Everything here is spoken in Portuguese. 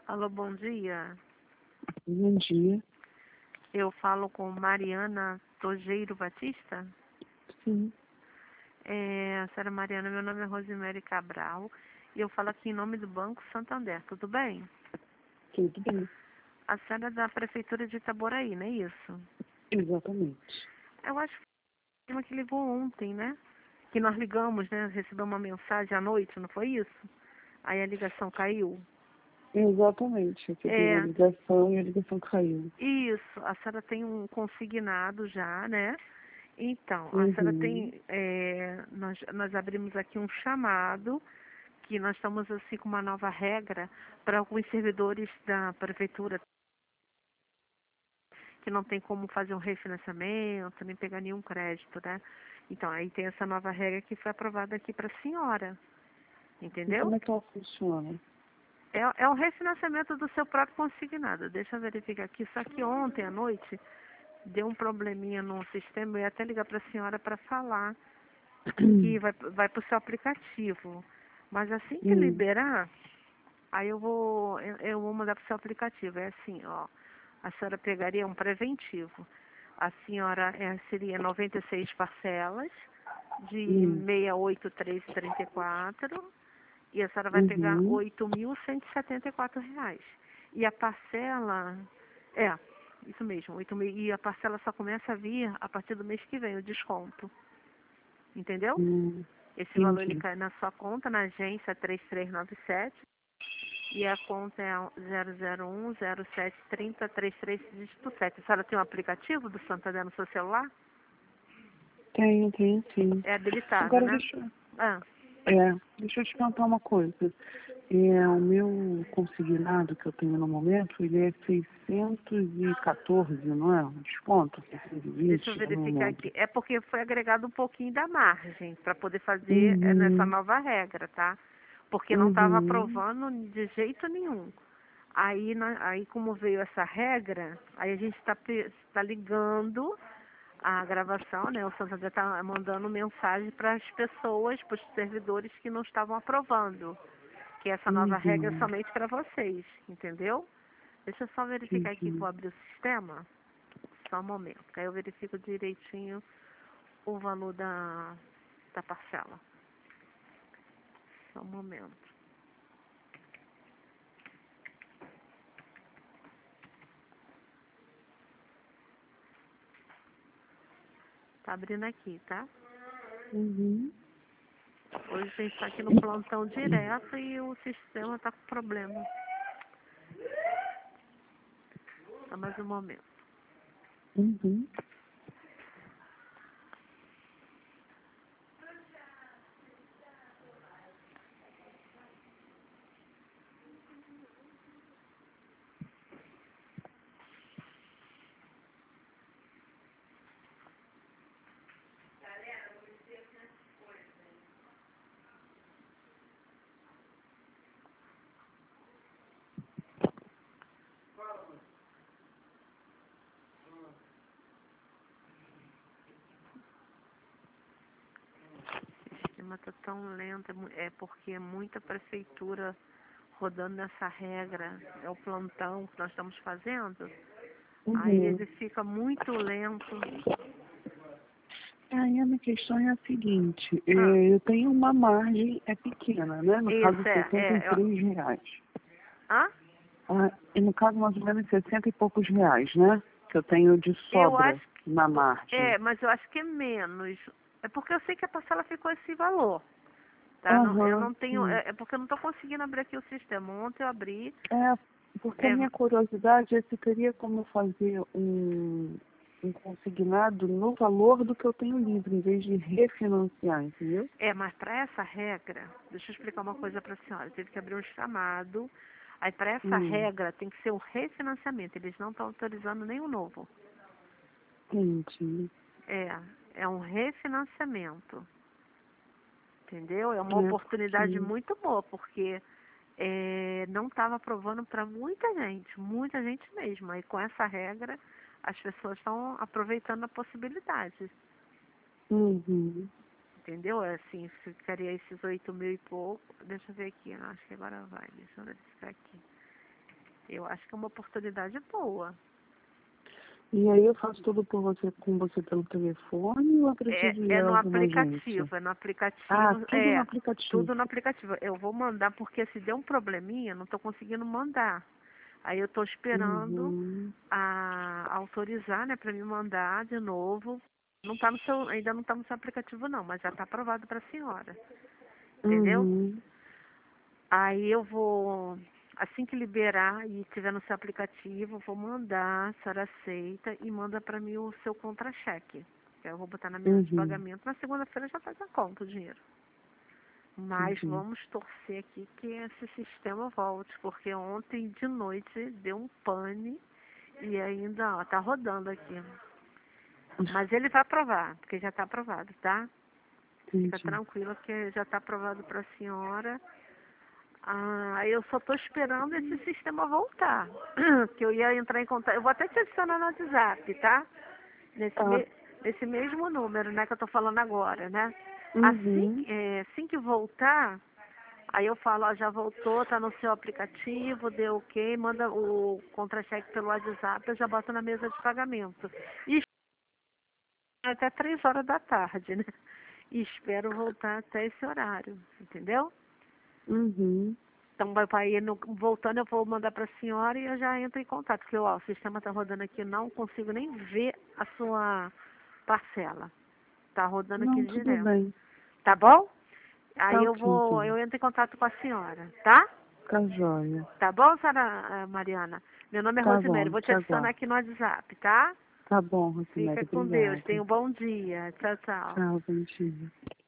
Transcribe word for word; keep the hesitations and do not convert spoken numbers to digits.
Alô, bom dia. Bom dia. Eu falo com Mariana Tojeiro Batista. Sim, É, senhora Mariana, meu nome é Rosemary Cabral e eu falo aqui em nome do Banco Santander, tudo bem? tudo bem. A senhora é da Prefeitura de Itaboraí, não é isso? Exatamente. Eu acho que uma que ligou ontem, né? Que nós ligamos, né? Recebeu uma mensagem à noite, não foi isso? Aí a ligação caiu. Exatamente. Recebi uma É, ligação e a ligação caiu. isso. A senhora tem um consignado já, né? Então, a senhora Uhum. tem, é, nós, nós abrimos aqui um chamado, que nós estamos assim com uma nova regra para alguns servidores da prefeitura que não tem como fazer um refinanciamento, nem pegar nenhum crédito, né? Então, aí tem essa nova regra que foi aprovada aqui para a senhora, E entendeu? como é que ela funciona? É, é o refinanciamento do seu próprio consignado. Deixa eu verificar aqui, só que ontem à noite deu um probleminha no sistema, eu ia até ligar para a senhora para falar que vai, vai para o seu aplicativo. Mas assim que Hum, liberar, aí eu vou, eu, eu vou mandar para o seu aplicativo. É assim, ó. A senhora pegaria um preventivo. A senhora é, seria noventa e seis parcelas de hum, sessenta e oito mil trezentos e trinta e quatro e a senhora vai pegar uhum, oito mil cento e setenta e quatro reais. E a parcela, é, isso mesmo, oito mil, e a parcela só começa a vir a partir do mês que vem, o desconto. Entendeu? hum, Esse valor ele entendi. cai na sua conta, na agência três três nove sete. E a conta é zero zero um zero sete trinta trinta e três dígito sete. A senhora tem um aplicativo do Santander no seu celular? Tenho, tenho sim. É habilitado, Agora né? deixa, Ah, é, deixa eu te perguntar uma coisa. É, o meu consignado que eu tenho no momento, ele é seiscentos e quatorze, não é? Um desconto, seiscentos e deixa eu vinte, eu não verificar lembro. aqui. É porque foi agregado um pouquinho da margem para poder fazer é, nessa Uhum, nova regra, tá? Porque não estava uhum, aprovando de jeito nenhum. Aí, na- aí como veio essa regra, aí a gente está tá ligando a gravação, né? O Santander está mandando mensagem para as pessoas, para os servidores que não estavam aprovando, que essa nova regra é uhum, somente para vocês, entendeu? Deixa eu só verificar aqui, entendi. vou abrir o sistema, só um momento, que aí eu verifico direitinho o valor da, da parcela. Só um momento. Tá abrindo aqui, tá? Uhum. Hoje a gente está aqui no plantão direto e o sistema está com problema. Só mais um momento. Uhum. O sistema está tão lento, é mu- é porque é muita prefeitura rodando nessa regra, é o plantão que nós estamos fazendo, aí Uhum. ele fica muito lento. Aí a minha questão é a seguinte, é, Ah, eu tenho uma margem, é pequena, né? No caso, isso é, sessenta e é, é três reais. ah, Ah, e no caso, mais ou menos sessenta e poucos reais, né? Que eu tenho de eu sobra acho, na margem. é, mas eu acho que é menos, é porque eu sei que a parcela ficou esse valor, tá? Não, eu Aham, não tenho, sim. é, é porque eu não estou conseguindo abrir aqui o sistema, ontem eu abri, É, porque a é, minha curiosidade é se teria como fazer um, um consignado no valor do que eu tenho livre, em vez de refinanciar, entendeu? É, mas para essa regra, deixa eu explicar uma coisa para a senhora. Teve que abrir um chamado. Aí para essa Hum, regra tem que ser o refinanciamento. Eles não estão autorizando nenhum novo. entendi. É, é um refinanciamento. Entendeu? É uma É oportunidade porque... muito boa, porque é, não estava aprovando para muita gente, muita gente mesmo. Aí com essa regra, as pessoas estão aproveitando a possibilidade. Uhum. Entendeu? É assim, ficaria esses oito mil e pouco. Deixa eu ver aqui, eu acho que agora vai. Deixa eu verificar aqui. Eu acho que é uma oportunidade boa. E aí eu faço tudo por você, com você pelo telefone ou eu É, preciso ir é no a alguma agência? aplicativo, é no Ah, aplicativo, tudo no é, aplicativo. tudo no aplicativo. Eu vou mandar porque se deu um probleminha, não estou conseguindo mandar. Aí eu estou esperando Uhum. a autorizar, né, para me mandar de novo. Não tá no seu, ainda não está no seu aplicativo não, mas já está aprovado para a senhora. Entendeu? Uhum. Aí eu vou, assim que liberar e tiver no seu aplicativo, vou mandar, a senhora aceita e manda para mim o seu contra-cheque. Que eu vou botar na mesa de Uhum. pagamento. Na segunda-feira já faz a conta o dinheiro. Mas Entendi. vamos torcer aqui que esse sistema volte, porque ontem de noite deu um pane e ainda, ó, tá rodando aqui. Mas ele vai aprovar, porque já está aprovado, tá? Fica Entendi. tranquila que já está aprovado para a senhora. Ah, eu só estou esperando esse sistema voltar. Que eu ia entrar em contato. Eu vou até te adicionar no WhatsApp, tá? Nesse, Tá. me... Nesse mesmo número, né, que eu estou falando agora, né? Assim, Uhum. é, assim que voltar, aí eu falo, ó, já voltou, tá no seu aplicativo, deu ok, manda o contra-cheque pelo WhatsApp, eu já boto na mesa de pagamento. E até três horas da tarde, né? E espero voltar até esse horário, entendeu? Uhum. Então, vai para ir no, voltando, eu vou mandar para a senhora e eu já entro em contato, porque ó, o sistema está rodando aqui, não consigo nem ver a sua parcela. Está rodando aqui Não, tudo direto. bem. Tá bom? Tá Aí eu ok, vou, então. eu entro em contato com a senhora, tá? Tá joia. Tá bom, senhora eh, Mariana? Meu nome é Tá Rosemary, bom, vou te te adicionar aguardo. aqui no WhatsApp, tá? Tá bom, Fica Rosemary, com Deus, tenha obrigada. um bom dia. Tchau, tchau. Tchau, bom dia.